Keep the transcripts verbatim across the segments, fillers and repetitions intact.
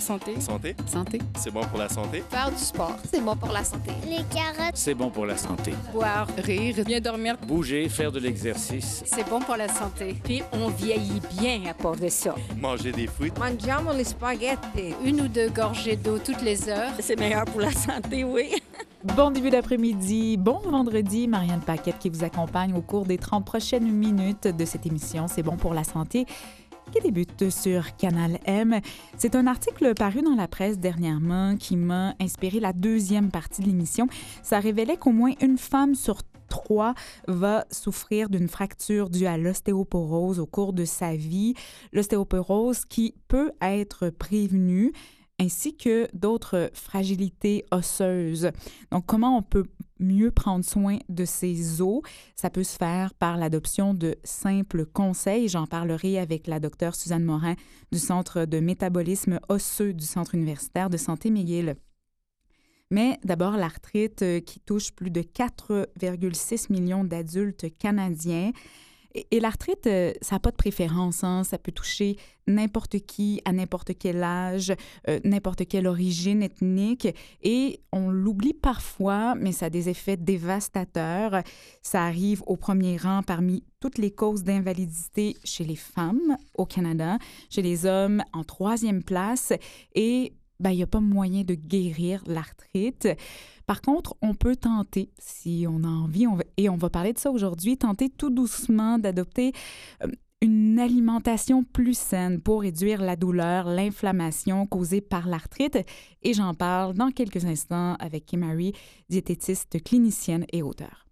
Santé. Santé. Santé. C'est bon pour la santé. Faire du sport, c'est bon pour la santé. Les carottes, c'est bon pour la santé. Boire, rire, bien dormir. Bouger, faire de l'exercice. C'est bon pour la santé. Puis on vieillit bien à part de ça. Manger des fruits. Mangiamo les spaghettis. Une ou deux gorgées d'eau toutes les heures. C'est meilleur pour la santé, oui. Bon début d'après-midi, bon vendredi. Marianne Paquette qui vous accompagne au cours des trente prochaines minutes de cette émission. C'est bon pour la santé, qui débute sur Canal M. C'est un article paru dans la presse dernièrement qui m'a inspiré la deuxième partie de l'émission. Ça révélait qu'au moins une femme sur trois va souffrir d'une fracture due à l'ostéoporose au cours de sa vie. L'ostéoporose qui peut être prévenue, ainsi que d'autres fragilités osseuses. Donc, comment on peut mieux prendre soin de ses os? Ça peut se faire par l'adoption de simples conseils. J'en parlerai avec la docteure Suzanne Morin du Centre de métabolisme osseux du Centre universitaire de santé McGill. Mais d'abord, l'arthrite qui touche plus de quatre virgule six millions d'adultes canadiens. Et l'arthrite, ça n'a pas de préférence, hein? Ça peut toucher n'importe qui, à n'importe quel âge, euh, n'importe quelle origine ethnique. Et on l'oublie parfois, mais ça a des effets dévastateurs. Ça arrive au premier rang parmi toutes les causes d'invalidité chez les femmes au Canada, chez les hommes en troisième place. Et ben, il n'y a pas moyen de guérir l'arthrite. Par contre, on peut tenter, si on a envie, on va, et on va parler de ça aujourd'hui, tenter tout doucement d'adopter euh, une alimentation plus saine pour réduire la douleur, l'inflammation causée par l'arthrite. Et j'en parle dans quelques instants avec Kim Harry, diététiste clinicienne et auteure.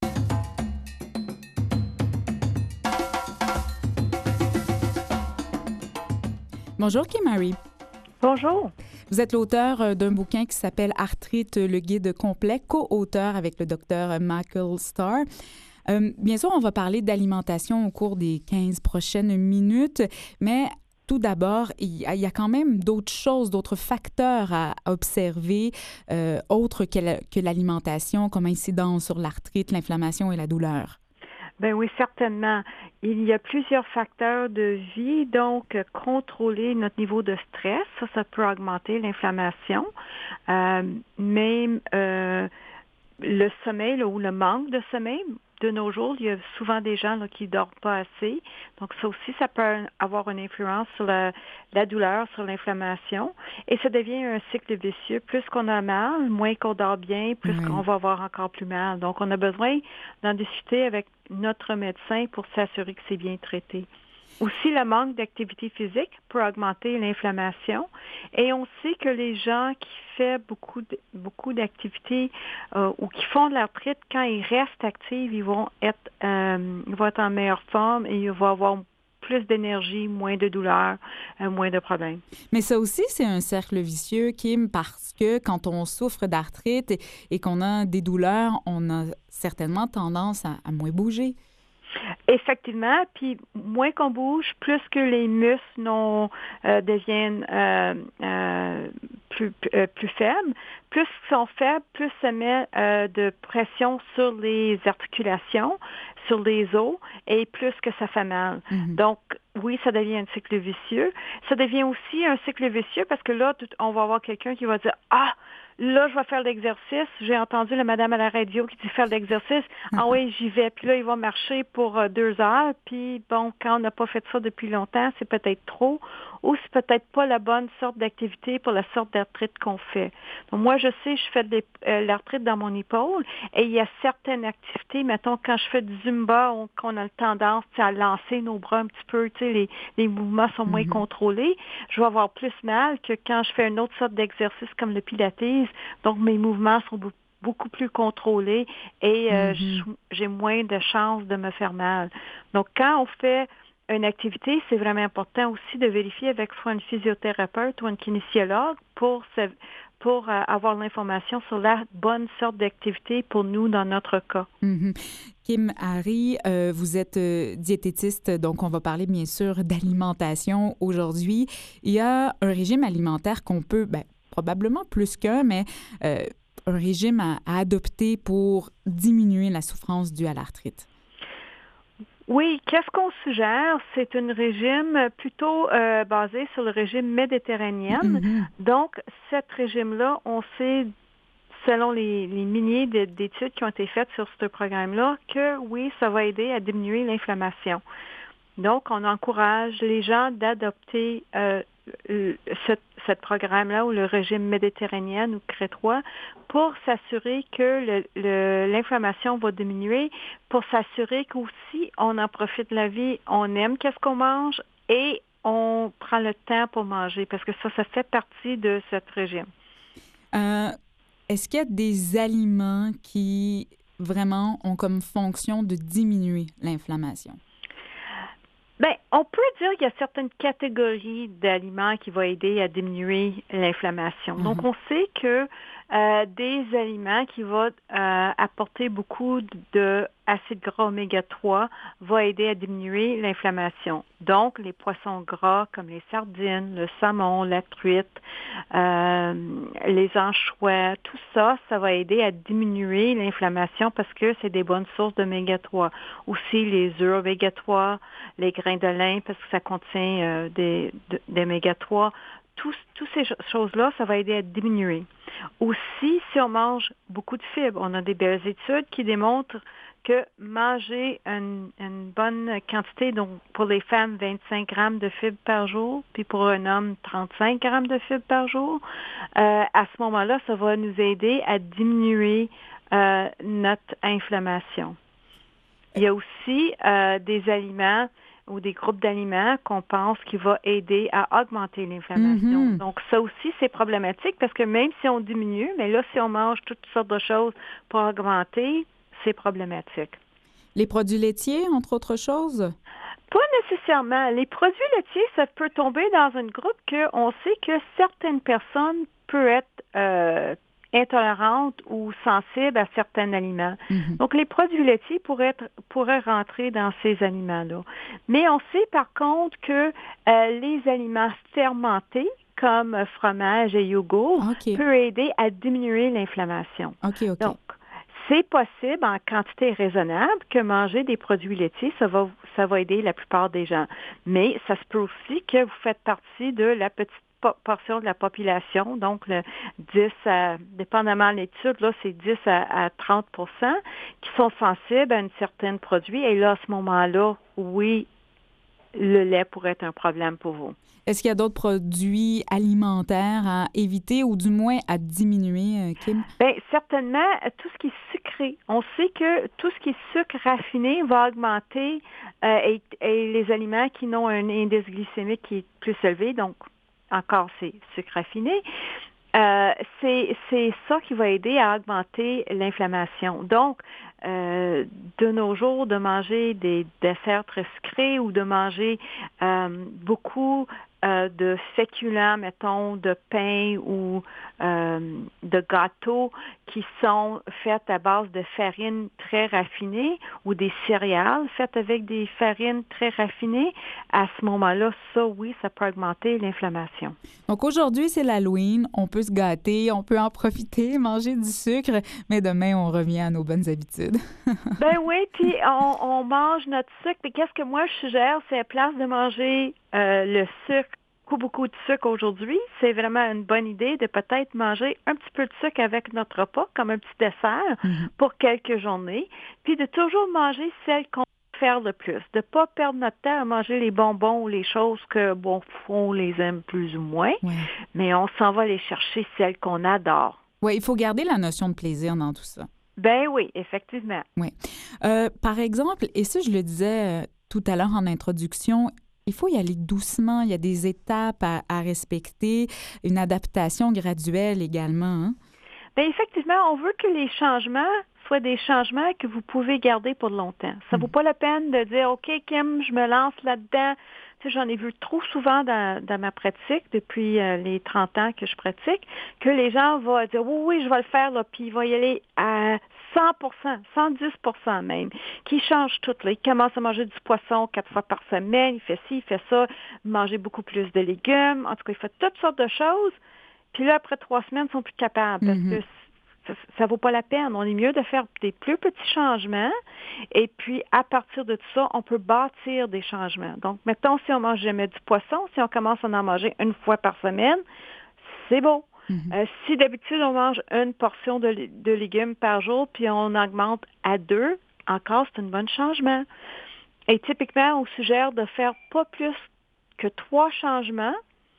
Bonjour Kim Harry. Bonjour. Vous êtes l'auteur d'un bouquin qui s'appelle « Arthrite, le guide complet », co-auteur avec le docteur Michael Starr. Euh, bien sûr, on va parler d'alimentation au cours des quinze prochaines minutes, mais tout d'abord, il y a, il y a quand même d'autres choses, d'autres facteurs à, à observer, euh, autres que, la, que l'alimentation, comme incidence sur l'arthrite, l'inflammation et la douleur. Ben oui, certainement. Il y a plusieurs facteurs de vie, donc contrôler notre niveau de stress, ça, ça peut augmenter l'inflammation. Euh, même euh, le sommeil là, ou le manque de sommeil, de nos jours, il y a souvent des gens là, qui ne dorment pas assez. Donc, ça aussi, ça peut avoir une influence sur la, la douleur, sur l'inflammation. Et ça devient un cycle vicieux. Plus qu'on a mal, moins qu'on dort bien, plus mmh. qu'on va avoir encore plus mal. Donc, on a besoin d'en discuter avec notre médecin pour s'assurer que c'est bien traité. Aussi, le manque d'activité physique peut augmenter l'inflammation. Et on sait que les gens qui font beaucoup, de, beaucoup d'activités euh, ou qui font de l'arthrite, quand ils restent actifs, ils vont être, euh, ils vont être en meilleure forme et ils vont avoir plus d'énergie, moins de douleur, euh, moins de problèmes. Mais ça aussi, c'est un cercle vicieux, Kim, parce que quand on souffre d'arthrite et, et qu'on a des douleurs, on a certainement tendance à, à moins bouger. Effectivement, puis moins qu'on bouge, plus que les muscles non, euh, deviennent euh, euh, plus, euh, plus faibles. Plus ils sont faibles, plus ça met euh, de pression sur les articulations, sur les os, et plus que ça fait mal. Mm-hmm. Donc, oui, ça devient un cycle vicieux. Ça devient aussi un cycle vicieux parce que là, tout, on va avoir quelqu'un qui va dire « Ah! » Là, je vais faire l'exercice. J'ai entendu la madame à la radio qui dit faire l'exercice. Ah oui, j'y vais. Puis là, il va marcher pour euh, deux heures. Puis bon, quand on n'a pas fait ça depuis longtemps, c'est peut-être trop. Ou c'est peut-être pas la bonne sorte d'activité pour la sorte d'arthrite qu'on fait. Donc moi, je sais, je fais de euh, l'arthrite dans mon épaule et il y a certaines activités, mettons, quand je fais du Zumba, on, qu'on a tendance à lancer nos bras un petit peu, tu sais, les, les mouvements sont moins mm-hmm. contrôlés, je vais avoir plus mal que quand je fais une autre sorte d'exercice comme le Pilates. Donc mes mouvements sont beaucoup beaucoup plus contrôlés et euh, mm-hmm. j'ai moins de chances de me faire mal. Donc quand on fait une activité, c'est vraiment important aussi de vérifier avec soit une physiothérapeute ou un kinésiologue pour, se, pour euh, avoir l'information sur la bonne sorte d'activité pour nous dans notre cas. Mm-hmm. Kim Harry, euh, vous êtes euh, diététiste, donc on va parler bien sûr d'alimentation aujourd'hui. Il y a un régime alimentaire qu'on peut, ben, probablement plus qu'un, mais euh, un régime à, à adopter pour diminuer la souffrance due à l'arthrite. Oui, qu'est-ce qu'on suggère? C'est un régime plutôt euh, basé sur le régime méditerranéen. Mhm. Donc, cet régime-là, on sait, selon les, les milliers de- d'études qui ont été faites sur ce programme-là, que oui, ça va aider à diminuer l'inflammation. Donc, on encourage les gens d'adopter euh, le- ce, ce programme-là ou le régime méditerranéen ou crétois pour s'assurer que le- le- l'inflammation va diminuer, pour s'assurer qu'aussi on en profite de la vie, on aime qu'est-ce qu'on mange et on prend le temps pour manger parce que ça, ça fait partie de ce régime. Euh, est-ce qu'il y a des aliments qui vraiment ont comme fonction de diminuer l'inflammation? Bien, on peut dire qu'il y a certaines catégories d'aliments qui vont aider à diminuer l'inflammation. Mhm. Donc, on sait que euh, des aliments qui vont euh, apporter beaucoup d'acide gras oméga trois vont aider à diminuer l'inflammation. Donc, les poissons gras comme les sardines, le saumon, la truite, euh, les anchois, tout ça, ça va aider à diminuer l'inflammation parce que c'est des bonnes sources d'oméga trois. Aussi, les œufs oméga trois, les grains de lin parce que ça contient euh, des, de- d'oméga trois. Tous, toutes ces cho- choses-là, ça va aider à diminuer. Aussi, si on mange beaucoup de fibres, on a des belles études qui démontrent que manger une, une bonne quantité, donc pour les femmes, vingt-cinq grammes de fibres par jour, puis pour un homme, trente-cinq grammes de fibres par jour, euh, à ce moment-là, ça va nous aider à diminuer euh, notre inflammation. Il y a aussi euh, des aliments ou des groupes d'aliments qu'on pense qui va aider à augmenter l'inflammation. Mhm. Donc, ça aussi, c'est problématique parce que même si on diminue, mais là, si on mange toutes sortes de choses pour augmenter, c'est problématique. Les produits laitiers, entre autres choses? Pas nécessairement. Les produits laitiers, ça peut tomber dans un groupe qu'on sait que certaines personnes peuvent être euh, intolérantes ou sensibles à certains aliments. Mhm. Donc, les produits laitiers pourraient, être, pourraient rentrer dans ces aliments-là. Mais on sait par contre que euh, les aliments fermentés, comme euh, fromage et yogourt, OK. peuvent aider à diminuer l'inflammation. OK, OK. Donc, c'est possible en quantité raisonnable que manger des produits laitiers, ça va, ça va aider la plupart des gens. Mais ça se peut aussi que vous faites partie de la petite po- portion de la population, donc le dix à, dépendamment de l'étude, là, c'est dix à, à trente pour cent qui sont sensibles à un certain produit. Et là, à ce moment-là, oui, le lait pourrait être un problème pour vous. Est-ce qu'il y a d'autres produits alimentaires à éviter ou du moins à diminuer, euh, Kim? Bien, certainement, tout ce qui est sucré. On sait que tout ce qui est sucre raffiné va augmenter euh, et, et les aliments qui n'ont un indice glycémique qui est plus élevé, donc encore c'est sucre raffiné. Euh, c'est, c'est ça qui va aider à augmenter l'inflammation. Donc, euh, de nos jours, de manger des desserts très sucrés ou de manger euh, beaucoup euh, de féculents, mettons, de pain ou euh, de gâteaux qui sont faits à base de farine très raffinée ou des céréales faites avec des farines très raffinées, à ce moment-là, ça, oui, ça peut augmenter l'inflammation. Donc aujourd'hui, c'est l'Halloween. On peut se gâter, on peut en profiter, manger du sucre, mais demain, on revient à nos bonnes habitudes. Ben oui, puis on, on mange notre sucre. Puis qu'est-ce que moi je suggère, c'est à place de manger euh, le sucre, beaucoup, beaucoup de sucre aujourd'hui, c'est vraiment une bonne idée de peut-être manger un petit peu de sucre avec notre repas, comme un petit dessert Mhm. pour quelques journées, puis de toujours manger celles qu'on peut faire le plus, de pas perdre notre temps à manger les bonbons ou les choses que, bon, on les aime plus ou moins, Ouais. mais on s'en va aller chercher celles qu'on adore. Oui, il faut garder la notion de plaisir dans tout ça. Ben oui, effectivement. Euh, par exemple, et ça, je le disais euh, tout à l'heure en introduction, il faut y aller doucement. Il y a des étapes à, à respecter, une adaptation graduelle également. Hein? Bien, effectivement, on veut que les changements soient des changements que vous pouvez garder pour longtemps. Ça ne vaut pas la peine de dire, OK, Kim, je me lance là-dedans. Tu sais, j'en ai vu trop souvent dans, dans ma pratique, depuis euh, les trente ans que je pratique, que les gens vont dire, oui, oui, je vais le faire, là, puis ils vont y aller à cent pour cent, cent dix pour cent même, qui changent tout. Là. Ils commencent à manger du poisson quatre fois par semaine, il fait ci, il fait ça, manger beaucoup plus de légumes, en tout cas, il fait toutes sortes de choses. Puis là, après trois semaines, ils sont plus capables. Parce Mhm. que ça ne vaut pas la peine. On est mieux de faire des plus petits changements et puis à partir de tout ça, on peut bâtir des changements. Donc, mettons, si on mange jamais du poisson, si on commence à en manger une fois par semaine, c'est beau. Mm-hmm. Euh, si d'habitude, on mange une portion de, de légumes par jour puis on augmente à deux, encore, c'est un bon changement. Et typiquement, on suggère de faire pas plus que trois changements.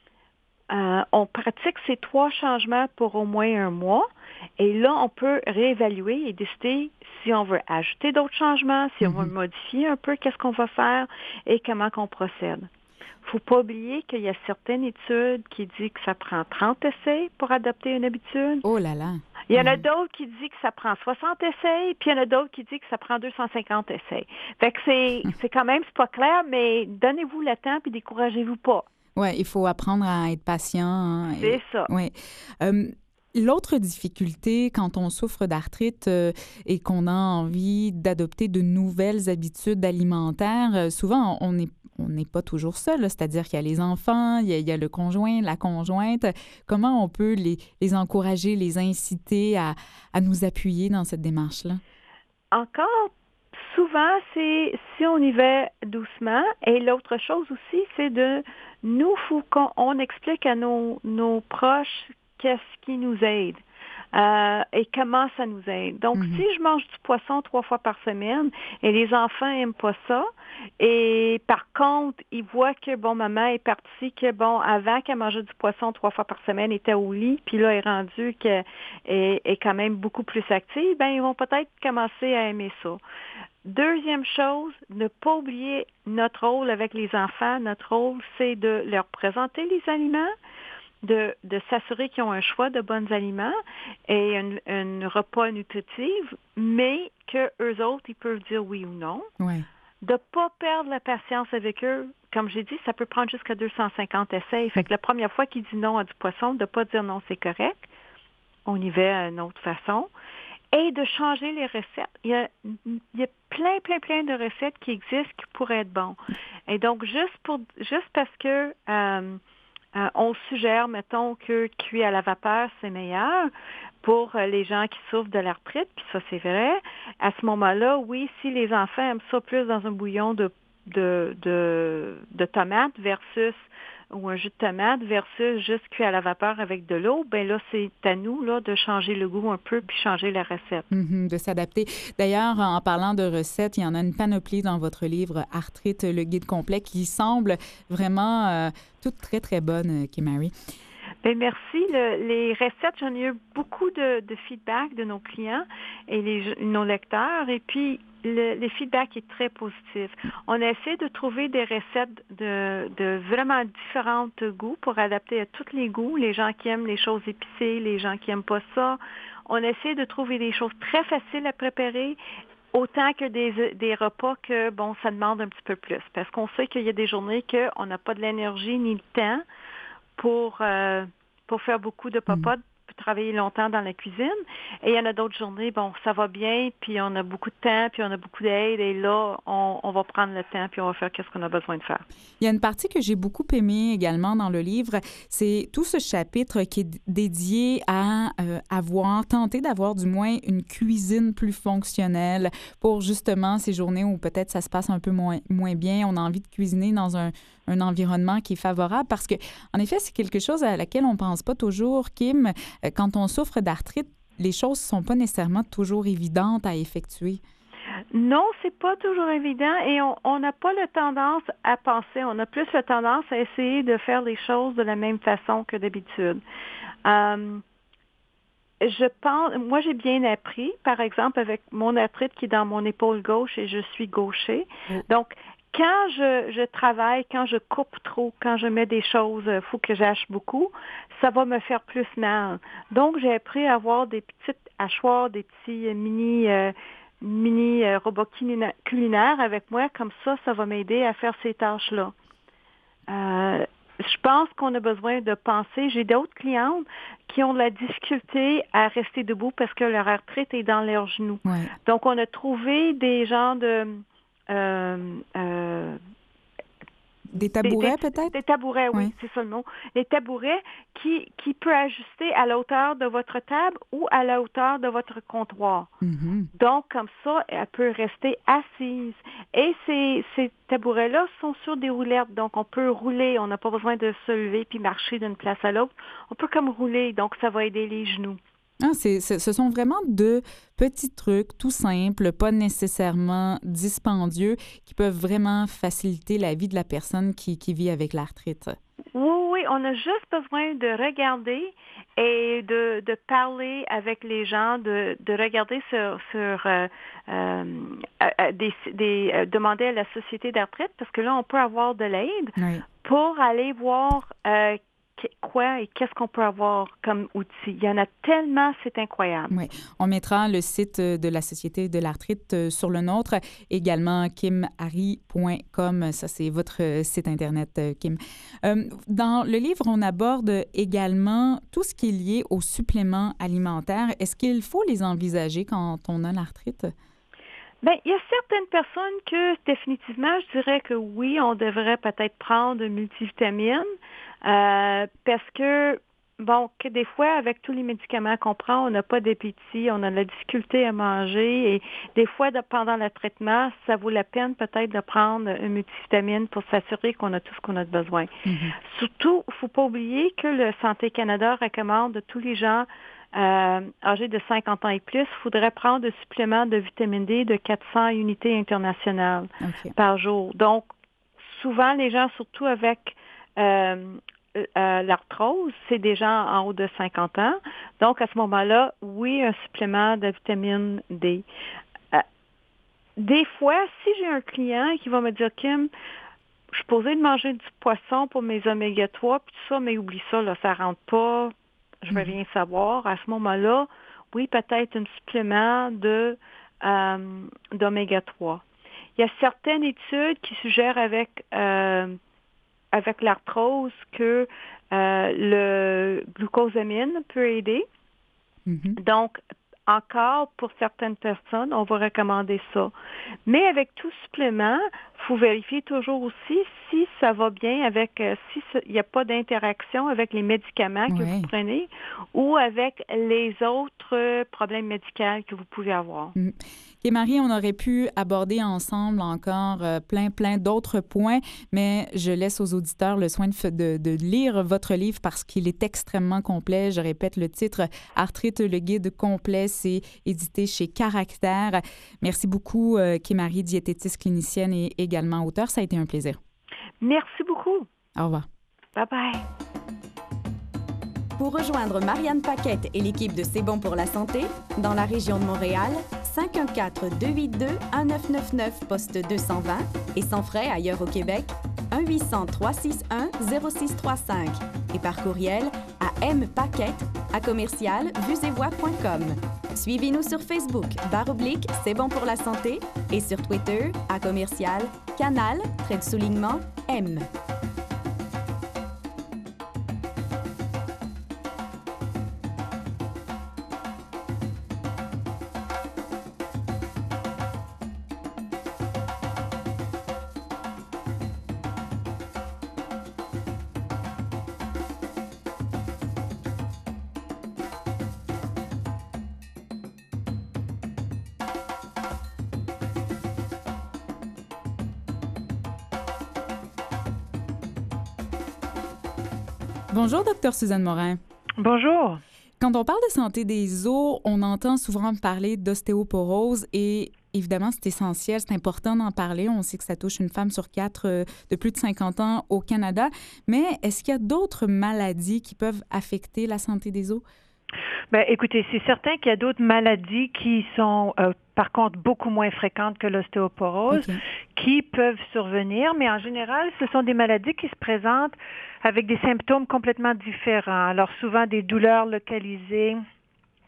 Euh, on pratique ces trois changements pour au moins un mois. Et là, on peut réévaluer et décider si on veut ajouter d'autres changements, si mm-hmm. on veut modifier un peu qu'est-ce qu'on va faire et comment qu'on procède. Il ne faut pas oublier qu'il y a certaines études qui disent que ça prend trente essais pour adopter une habitude. Oh là là! Il y en a d'autres qui disent que ça prend soixante essais, puis il y en a d'autres qui disent que ça prend deux cent cinquante essais. Fait que c'est, c'est quand même, c'est pas clair, mais donnez-vous le temps puis découragez-vous pas. Oui, il faut apprendre à être patient. Hein, c'est et, ça. Oui. Euh, L'autre difficulté quand on souffre d'arthrite euh, et qu'on a envie d'adopter de nouvelles habitudes alimentaires, euh, souvent on n'est on n'est pas toujours seul, là, c'est-à-dire qu'il y a les enfants, il y a, il y a le conjoint, la conjointe. Comment on peut les, les encourager, les inciter à, à nous appuyer dans cette démarche-là? Encore, souvent, c'est si on y va doucement. Et l'autre chose aussi, c'est de nous, faut qu'on on explique à nos, nos proches qu'est-ce qui nous aide euh, et comment ça nous aide. Donc, mm-hmm. si je mange du poisson trois fois par semaine et les enfants n'aiment pas ça, et par contre, ils voient que, bon, maman est partie, que, bon, avant qu'elle mangeait du poisson trois fois par semaine, elle était au lit, puis là, elle est rendue qu'elle est, est quand même beaucoup plus active, bien, ils vont peut-être commencer à aimer ça. Deuxième chose, ne pas oublier notre rôle avec les enfants. Notre rôle, c'est de leur présenter les aliments, de, de s'assurer qu'ils ont un choix de bons aliments et un, un repas nutritif, mais qu'eux autres, ils peuvent dire oui ou non. Ouais. De ne pas perdre la patience avec eux. Comme j'ai dit, ça peut prendre jusqu'à deux cent cinquante essais. Fait que la première fois qu'il dit non à du poisson, de ne pas dire non, c'est correct. On y va d'une autre façon. Et de changer les recettes. Il y a, il y a plein, plein, plein de recettes qui existent qui pourraient être bonnes. Et donc, juste pour juste parce que euh, euh, on suggère, mettons, que cuit à la vapeur, c'est meilleur pour les gens qui souffrent de l'arthrite, puis ça, c'est vrai. À ce moment-là, oui, si les enfants aiment ça plus dans un bouillon de, de, de, de tomates versus ou un jus de tomate versus juste cuit à la vapeur avec de l'eau, bien là, c'est à nous là, de changer le goût un peu puis changer la recette. Mm-hmm, de s'adapter. D'ailleurs, en parlant de recettes, il y en a une panoplie dans votre livre « Arthrite, le guide complet » qui semble vraiment euh, toute très, très bonne, Kim-Marie. Bien, merci. Le, les recettes, j'en ai eu beaucoup de, de feedback de nos clients et les, nos lecteurs. Et puis, le, le feedback est très positif. On essaie de trouver des recettes de, de vraiment différents goûts pour adapter à tous les goûts. Les gens qui aiment les choses épicées, les gens qui n'aiment pas ça. On essaie de trouver des choses très faciles à préparer, autant que des, des repas que, bon, ça demande un petit peu plus. Parce qu'on sait qu'il y a des journées qu'on n'a pas de l'énergie ni le temps pour, euh, pour faire beaucoup de popotes, pour travailler longtemps dans la cuisine. Et il y en a d'autres journées, bon, ça va bien, puis on a beaucoup de temps, puis on a beaucoup d'aide, et là, on, on va prendre le temps, puis on va faire ce qu'on a besoin de faire. Il y a une partie que j'ai beaucoup aimée également dans le livre, c'est tout ce chapitre qui est dédié à euh, avoir, tenter d'avoir du moins une cuisine plus fonctionnelle pour justement ces journées où peut-être ça se passe un peu moins, moins bien, on a envie de cuisiner dans un un environnement qui est favorable parce que, en effet, c'est quelque chose à laquelle on ne pense pas toujours, Kim. Quand on souffre d'arthrite, les choses ne sont pas nécessairement toujours évidentes à effectuer. Non, c'est pas toujours évident et on n'a pas la tendance à penser, on a plus la tendance à essayer de faire les choses de la même façon que d'habitude. Euh, je pense, moi j'ai bien appris, par exemple, avec mon arthrite qui est dans mon épaule gauche et je suis gaucher. Mm. Donc, quand je, je travaille, quand je coupe trop, quand je mets des choses, il faut que j'hache beaucoup, ça va me faire plus mal. Donc, j'ai appris à avoir des petites hachoirs, des petits mini, euh, mini euh, robots culinaires avec moi. Comme ça, ça va m'aider à faire ces tâches-là. Euh, je pense qu'on a besoin de penser. J'ai d'autres clientes qui ont de la difficulté à rester debout parce que leur arthrite est dans leurs genoux. Ouais. Donc, on a trouvé des genres de... Euh, euh, Des tabourets, des, des, peut-être? Des tabourets, oui, oui, c'est ça le mot. Des tabourets qui, qui peut ajuster à la hauteur de votre table ou à la hauteur de votre comptoir. Mm-hmm. Donc, comme ça, elle peut rester assise. Et ces, ces tabourets-là sont sur des roulettes, donc on peut rouler. On n'a pas besoin de se lever puis marcher d'une place à l'autre. On peut comme rouler, donc ça va aider les genoux. Ah, c'est, c'est, ce sont vraiment de petits trucs tout simples, pas nécessairement dispendieux, qui peuvent vraiment faciliter la vie de la personne qui, qui vit avec l'arthrite. Oui, oui, on a juste besoin de regarder et de, de parler avec les gens, de, de regarder sur, sur euh, euh, des, des euh, demander à la Société d'arthrite, parce que là, on peut avoir de l'aide oui. pour aller voir euh, quoi et qu'est-ce qu'on peut avoir comme outil. Il y en a tellement, c'est incroyable. Oui, on mettra le site de la Société de l'arthrite sur le nôtre, également kim harry point com, ça c'est votre site Internet, Kim. Euh, dans le livre, on aborde également tout ce qui est lié aux suppléments alimentaires. Est-ce qu'il faut les envisager quand on a l'arthrite? Bien, il y a certaines personnes que définitivement, je dirais que oui, on devrait peut-être prendre une multivitamine. Euh, parce que, bon, que des fois, avec tous les médicaments qu'on prend, on n'a pas d'appétit, on a de la difficulté à manger et des fois, de, pendant le traitement, ça vaut la peine peut-être de prendre une multivitamine pour s'assurer qu'on a tout ce qu'on a besoin. Mm-hmm. Surtout, il ne faut pas oublier que le Santé Canada recommande à tous les gens euh, âgés de cinquante ans et plus, il faudrait prendre un supplément de vitamine D de quatre cents unités internationales okay. par jour. Donc, souvent, les gens, surtout avec Euh, euh, l'arthrose, c'est des gens en haut de cinquante ans. Donc, à ce moment-là, oui, un supplément de vitamine D. Euh, des fois, si j'ai un client qui va me dire, Kim, je suis posée de manger du poisson pour mes oméga trois, puis tout ça, mais oublie ça, là, ça rentre pas, je veux rien savoir. À ce moment-là, oui, peut-être un supplément de euh, d'oméga trois. Il y a certaines études qui suggèrent avec euh, avec l'arthrose que euh, le glucosamine peut aider. Mm-hmm. Donc, encore, pour certaines personnes, on va recommander ça. Mais avec tout supplément, il faut vérifier toujours aussi si ça va bien avec, euh, si il n'y a pas d'interaction avec les médicaments que oui. vous prenez ou avec les autres problèmes médicaux que vous pouvez avoir. Mm. Et Marie, on aurait pu aborder ensemble encore euh, plein, plein d'autres points, mais je laisse aux auditeurs le soin de, de, de lire votre livre parce qu'il est extrêmement complet. Je répète le titre, Arthrite, le guide complet, c'est édité chez Caractère. Merci beaucoup, euh, Kim-Marie, diététiste clinicienne et également auteure. Ça a été un plaisir. Merci beaucoup. Au revoir. Bye-bye. Pour rejoindre Marianne Paquette et l'équipe de C'est bon pour la santé, dans la région de Montréal, cinq un quatre, deux huit deux, un neuf neuf neuf, poste deux cent vingt et sans frais ailleurs au Québec, un huit cents, trois six un, zéro six trois cinq et par courriel à mpaquette à commercial vuesetvoix point com. Suivez-nous sur Facebook, barre oblique, C'est bon pour la santé et sur Twitter à commercial, canal, trait de soulignement, M. Bonjour, docteur Suzanne Morin. Bonjour. Quand on parle de santé des os, on entend souvent parler d'ostéoporose et évidemment, c'est essentiel, c'est important d'en parler. On sait que ça touche une femme sur quatre euh, de plus de cinquante ans au Canada. Mais est-ce qu'il y a d'autres maladies qui peuvent affecter la santé des os? Bien, écoutez, c'est certain qu'il y a d'autres maladies qui sont, euh, par contre, beaucoup moins fréquentes que l'ostéoporose, okay. qui peuvent survenir, mais en général, ce sont des maladies qui se présentent avec des symptômes complètement différents. Alors, souvent, des douleurs localisées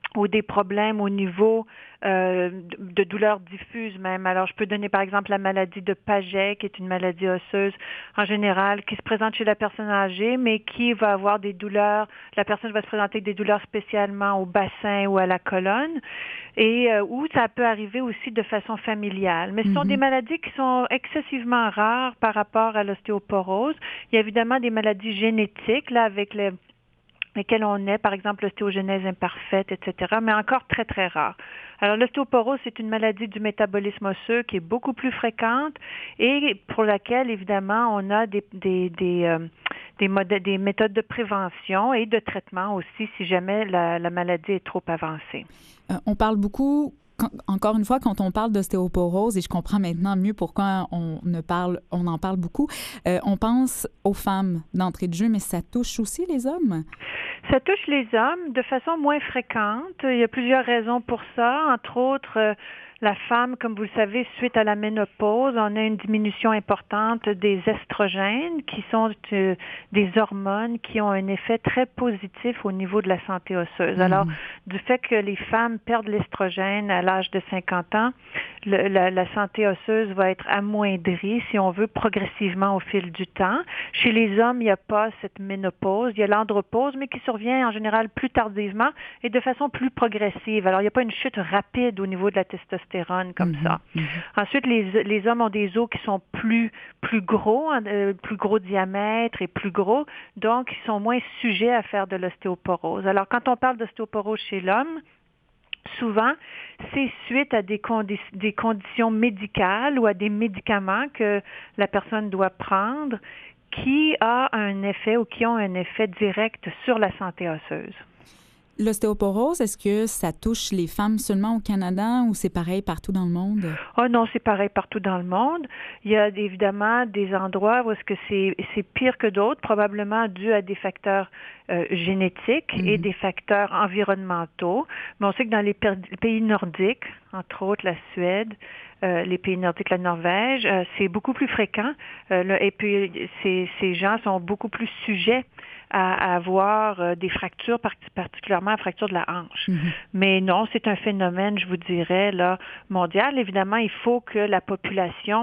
ou des problèmes au niveau euh, de douleurs diffuses même. Alors, je peux donner par exemple la maladie de Paget, qui est une maladie osseuse en général, qui se présente chez la personne âgée, mais qui va avoir des douleurs, la personne va se présenter avec des douleurs spécialement au bassin ou à la colonne, et euh, où ça peut arriver aussi de façon familiale. Mais ce sont mm-hmm. des maladies qui sont excessivement rares par rapport à l'ostéoporose. Il y a évidemment des maladies génétiques, là, avec les lesquels on est, par exemple l'ostéogenèse imparfaite, et cetera, mais encore très, très rare. Alors, l'ostéoporose, c'est une maladie du métabolisme osseux qui est beaucoup plus fréquente et pour laquelle, évidemment, on a des, des, des, euh, des, modèles, des méthodes de prévention et de traitement aussi si jamais la, la maladie est trop avancée. Euh, on parle beaucoup... Encore une fois, quand on parle d'ostéoporose, et je comprends maintenant mieux pourquoi on, ne parle, on en parle beaucoup, euh, on pense aux femmes d'entrée de jeu, mais ça touche aussi les hommes? Ça touche les hommes de façon moins fréquente. Il y a plusieurs raisons pour ça. Entre autres, euh, la femme, comme vous le savez, suite à la ménopause, on a une diminution importante des estrogènes, qui sont euh, des hormones qui ont un effet très positif au niveau de la santé osseuse. Mmh. Alors, du fait que les femmes perdent l'estrogène à l'âge de cinquante ans, le, la, la santé osseuse va être amoindrie, si on veut, progressivement au fil du temps. Chez les hommes, il n'y a pas cette ménopause, il y a l'andropause, mais qui survient en général plus tardivement et de façon plus progressive. Alors, il n'y a pas une chute rapide au niveau de la testostérone comme mm-hmm. ça. Mm-hmm. Ensuite, les, les hommes ont des os qui sont plus, plus gros, euh, plus gros diamètre et plus gros, donc ils sont moins sujets à faire de l'ostéoporose. Alors, quand on parle d'ostéoporose chez l'homme, souvent, c'est suite à des, condi- des conditions médicales ou à des médicaments que la personne doit prendre qui a un effet ou qui ont un effet direct sur la santé osseuse. L'ostéoporose, est-ce que ça touche les femmes seulement au Canada ou c'est pareil partout dans le monde? Oh non, c'est pareil partout dans le monde. Il y a évidemment des endroits où est-ce que c'est, c'est pire que d'autres, probablement dû à des facteurs euh, génétiques mm-hmm. et des facteurs environnementaux. Mais on sait que dans les pays nordiques, entre autres la Suède, Euh, les pays nordiques, la Norvège, euh, c'est beaucoup plus fréquent. Euh, le, et puis, ces, ces gens sont beaucoup plus sujets à, à avoir euh, des fractures, particulièrement la fracture de la hanche. Mm-hmm. Mais non, c'est un phénomène, je vous dirais, là, mondial. Évidemment, il faut que la population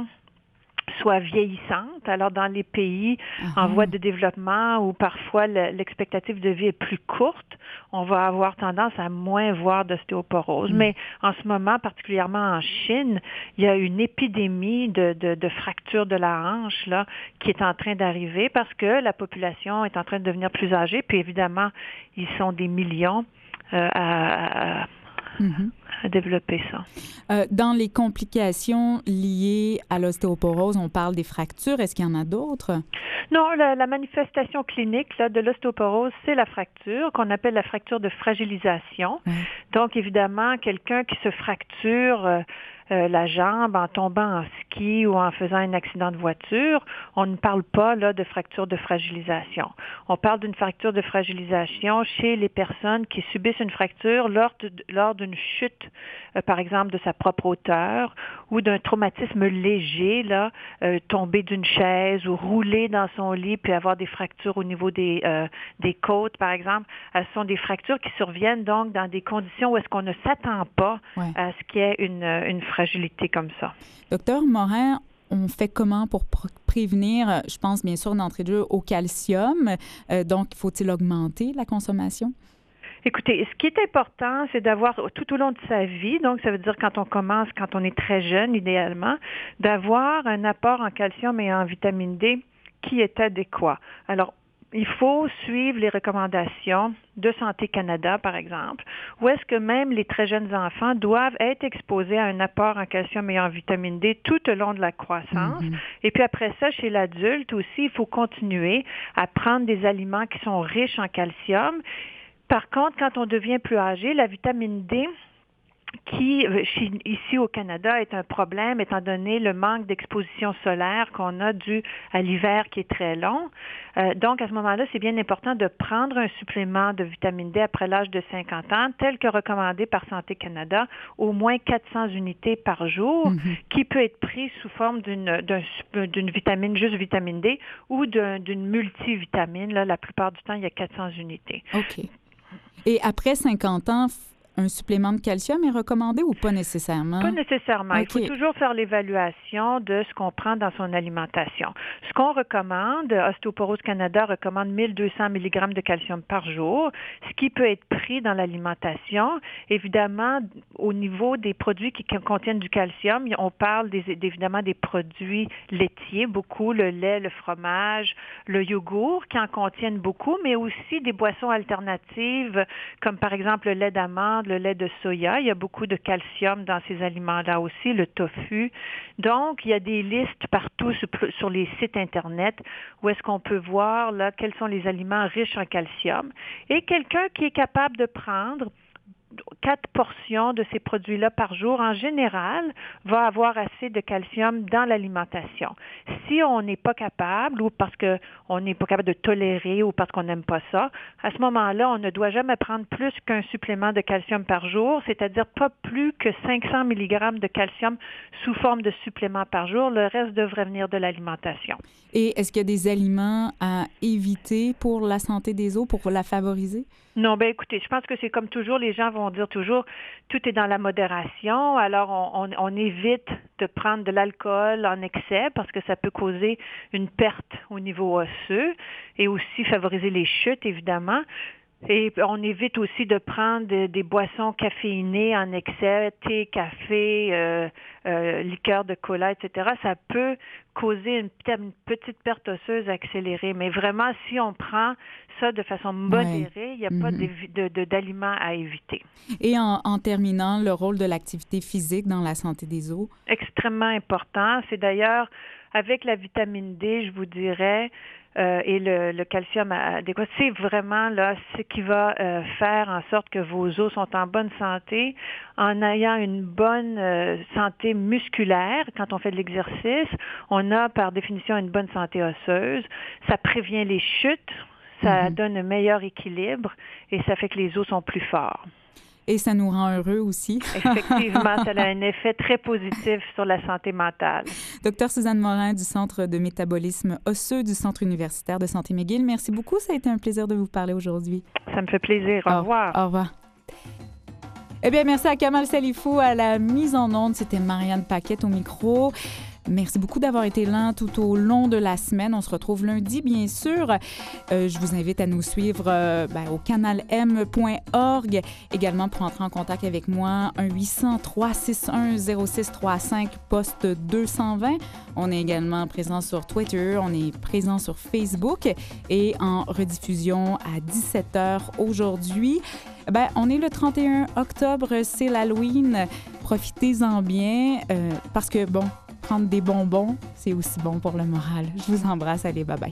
soit vieillissante. Alors, dans les pays uh-huh. en voie de développement où parfois le, l'expectative de vie est plus courte, on va avoir tendance à moins voir d'ostéoporose. Mm. Mais en ce moment, particulièrement en Chine, il y a une épidémie de, de, de fractures de la hanche là, qui est en train d'arriver parce que la population est en train de devenir plus âgée. Puis évidemment, ils sont des millions euh, à... à Mm-hmm. à développer ça. Euh, dans les complications liées à l'ostéoporose, on parle des fractures. Est-ce qu'il y en a d'autres? Non, la, la manifestation clinique là, de l'ostéoporose, c'est la fracture, qu'on appelle la fracture de fragilisation. Mm. Donc, évidemment, quelqu'un qui se fracture euh, euh, la jambe en tombant en ski ou en faisant un accident de voiture, on ne parle pas là de fracture de fragilisation. On parle d'une fracture de fragilisation chez les personnes qui subissent une fracture lors, de, lors d'une chute, euh, par exemple, de sa propre hauteur ou d'un traumatisme léger, là, euh, tomber d'une chaise ou rouler dans son lit puis avoir des fractures au niveau des, euh, des côtes, par exemple. Euh, ce sont des fractures qui surviennent donc dans des conditions où est-ce qu'on ne s'attend pas ouais. à ce qu'il y ait une, une fragilité comme ça. Docteur Morin, on fait comment pour pr- prévenir, je pense bien sûr d'entrée de jeu, au calcium? Euh, donc, faut-il augmenter la consommation? Écoutez, ce qui est important, c'est d'avoir tout au long de sa vie, donc ça veut dire quand on commence, quand on est très jeune idéalement, d'avoir un apport en calcium et en vitamine D qui est adéquat. Alors, il faut suivre les recommandations de Santé Canada, par exemple, où est-ce que même les très jeunes enfants doivent être exposés à un apport en calcium et en vitamine D tout au long de la croissance. Mm-hmm. Et puis après ça, chez l'adulte aussi, il faut continuer à prendre des aliments qui sont riches en calcium. Par contre, quand on devient plus âgé, la vitamine D, qui, ici au Canada, est un problème étant donné le manque d'exposition solaire qu'on a dû à l'hiver qui est très long. Euh, donc, à ce moment-là, c'est bien important de prendre un supplément de vitamine D après l'âge de cinquante ans, tel que recommandé par Santé Canada, au moins quatre cents unités par jour, mm-hmm. qui peut être pris sous forme d'une, d'un, d'une vitamine, juste vitamine D, ou d'un, d'une multivitamine. Là, la plupart du temps, il y a quatre cents unités. OK. Et après cinquante ans, un supplément de calcium est recommandé ou pas nécessairement? Pas nécessairement. Okay. Il faut toujours faire l'évaluation de ce qu'on prend dans son alimentation. Ce qu'on recommande, Ostéoporose Canada recommande mille deux cents milligrammes de calcium par jour, ce qui peut être pris dans l'alimentation. Évidemment, au niveau des produits qui contiennent du calcium, on parle des, évidemment des produits laitiers, beaucoup, le lait, le fromage, le yogourt, qui en contiennent beaucoup, mais aussi des boissons alternatives, comme par exemple le lait d'amande, le lait de soya. Il y a beaucoup de calcium dans ces aliments-là aussi, le tofu. Donc, il y a des listes partout sur, sur les sites Internet où est-ce qu'on peut voir là, quels sont les aliments riches en calcium. Et quelqu'un qui est capable de prendre quatre portions de ces produits-là par jour, en général, va avoir assez de calcium dans l'alimentation. Si on n'est pas capable, ou parce qu'on n'est pas capable de tolérer, ou parce qu'on n'aime pas ça, à ce moment-là, on ne doit jamais prendre plus qu'un supplément de calcium par jour, c'est-à-dire pas plus que cinq cents milligrammes de calcium sous forme de supplément par jour. Le reste devrait venir de l'alimentation. Et est-ce qu'il y a des aliments à éviter pour la santé des os, pour la favoriser? Non, ben écoutez, je pense que c'est comme toujours, les gens vont dire toujours, tout est dans la modération, alors on, on, on évite de prendre de l'alcool en excès parce que ça peut causer une perte au niveau osseux et aussi favoriser les chutes, évidemment. Et on évite aussi de prendre de, des boissons caféinées en excès, thé, café, euh, euh, liqueur de cola, et cetera. Ça peut causer une, une petite perte osseuse accélérée. Mais vraiment, si on prend ça de façon modérée, ouais. il n'y a mm-hmm. pas de, de, d'aliments à éviter. Et en, en terminant, le rôle de l'activité physique dans la santé des os? Extrêmement important. C'est d'ailleurs, avec la vitamine D, je vous dirais, Euh, et le, le calcium adéquat, c'est vraiment là ce qui va euh, faire en sorte que vos os sont en bonne santé, en ayant une bonne euh, santé musculaire. Quand on fait de l'exercice, on a par définition une bonne santé osseuse. Ça prévient les chutes, ça mm-hmm. donne un meilleur équilibre et ça fait que les os sont plus forts. Et ça nous rend heureux aussi. Effectivement, ça a un effet très positif sur la santé mentale. Docteur Suzanne Morin du Centre de métabolisme osseux du Centre universitaire de santé McGill, merci beaucoup. Ça a été un plaisir de vous parler aujourd'hui. Ça me fait plaisir. Au, au revoir. Au revoir. Eh bien, merci à Kamal Salifou à la mise en onde. C'était Marianne Paquette au micro. Merci beaucoup d'avoir été là tout au long de la semaine. On se retrouve lundi, bien sûr. Euh, je vous invite à nous suivre euh, ben, au canal m point org. Également, pour entrer en contact avec moi, un huit cents, trois cent soixante-un, zéro six trente-cinq, poste deux cent vingt. On est également présent sur Twitter, on est présent sur Facebook et en rediffusion à dix-sept heures aujourd'hui. Ben, on est le trente et un octobre, c'est l'Halloween. Profitez-en bien euh, parce que, bon, prendre des bonbons, c'est aussi bon pour le moral. Je vous embrasse. Allez, bye-bye.